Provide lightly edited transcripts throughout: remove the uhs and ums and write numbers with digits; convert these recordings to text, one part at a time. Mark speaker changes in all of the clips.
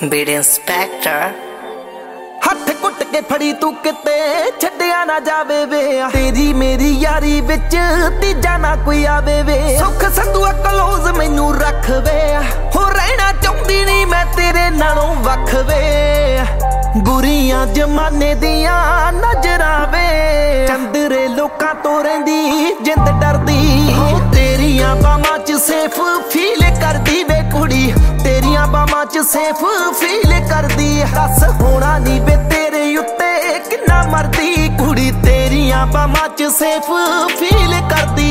Speaker 1: Beat inspector
Speaker 2: हथ कुट के फड़ी तू किते छड्डिया ना जावे वे तेरी मेरी यारी विच तीजा ना कोई आवे वे सुख संधुआ क्लोज मैनू रख वे हो रहना चाहुंदी नहीं मैं तेरे नालों वख वे बुरियां जमाने दियां नजरां वे चंदरे लोकां तो रहिंदी जिंद डरदी हो तेरियां बाहां च सेफ फील करदी वे कुड़ी तेरियां बाहां च सेफ फील करदी दस होना नी वे तेरे उत्ते किन्ना मरदी कुड़ी तेरियां बाहां च सेफ फील करदी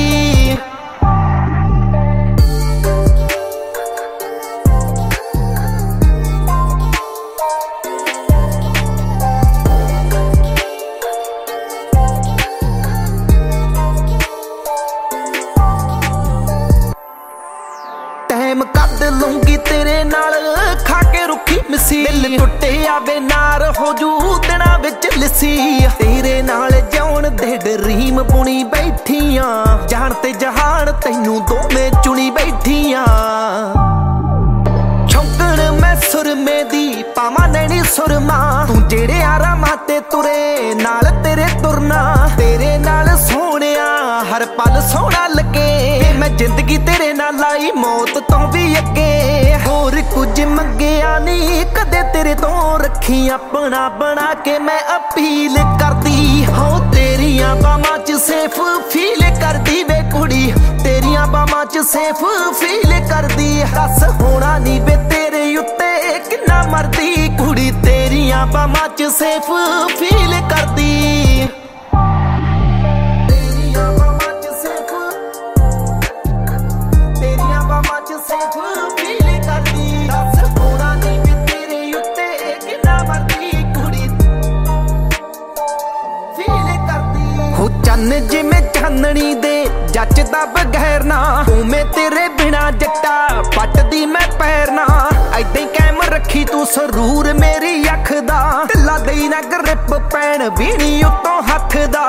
Speaker 2: टाइम कद लूंगी तेरे नाल खा के रुखी मिसी दिल टुटे आवे नार हो जू दिना विच लिसी तेरे नाल जाउण दे ड्रीम बुनी बैठियां जान ते जहान तैनू दोवें चुनी बैठियां छौकण मैं सुरमे दी पावां नैनी सुरमा तू जेड़े आरामां ते तुरे नाल तेरे तुरना तेरे नाल सोहणिया हर पल सोहना लगे मैं जिंदगी तेरे नाल लाई मौत तो भी अगे होर कुछ मंगिया नहीं कदे तेरे तो रखी अपना बना के मैं अपील करदी हो तेरियां बाहां च सेफ फील करदी वे कुड़ी तेरियां बाहां च सेफ फील करदी दस होना नी वे तेरे उत्ते किन्ना मरदी कुड़ी तेरियां बाहां च सेफ फील करदी चन्न जिमें चांदनी दे जचदा बगैर ना मैं तेरे बिना जट्टा पटदी मैं पैरना ऐदां कैम रखी तू सरूर मेरी अख दा ढिला देई ना ग्रिप पैण बीणी उत्तों हथ दा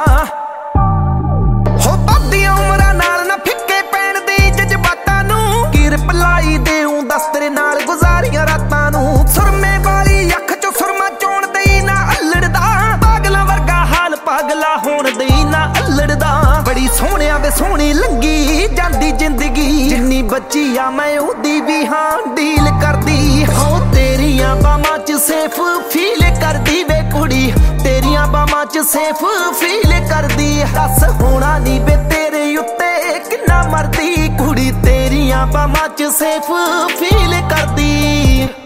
Speaker 2: हो बदियां उमरां नाल ना फिक्के पैण दे जज्बातां नूं किरप लाई देऊं दस तेरे नाल गुजारियां रातां नूं सुरमे वाली अख चों सुरमा चोण देई ना अल्लड़दा पागलां वर्गा हाल पागला होण देई ना अल्लड़दा बड़ी सोहणिया वे सोहनी लंगी जांदी जिंदगी जिन्नी बची आ मैं ओदी भी हां डील करदी हो तेरियां बाहां च सेफ फील करदी वे कुड़ी तेरियां बाहां च सेफ फील करदी दस होना नी वे तेरे उत्ते किन्ना मरदी कुड़ी तेरियां बाहां च सेफ फील करदी।